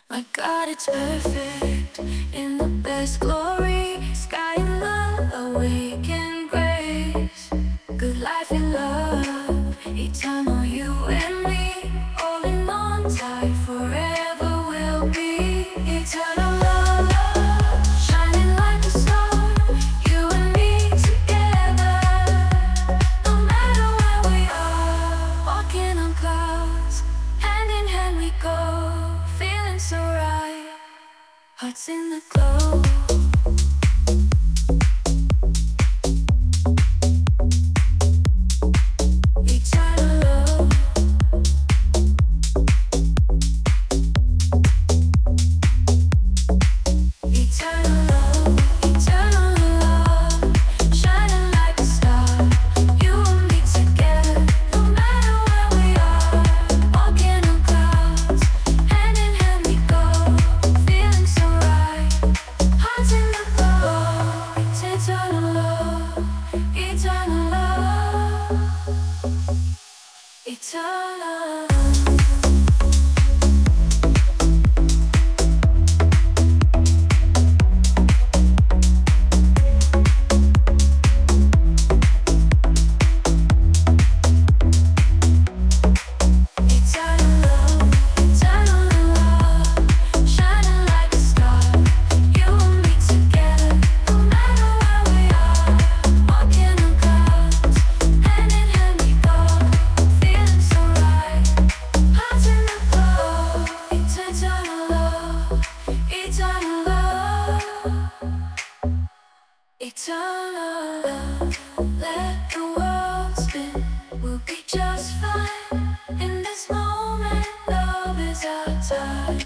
My God, it's perfect in the best glory. Sky and love, awaken grace. Good life in love, eternal you and me. Holding on tight, forever will be. Eternal love, shining like a star. You and me together, no matter where we are. Walking on clouds, hand in hand we go. Feeling so right, hearts in the glow.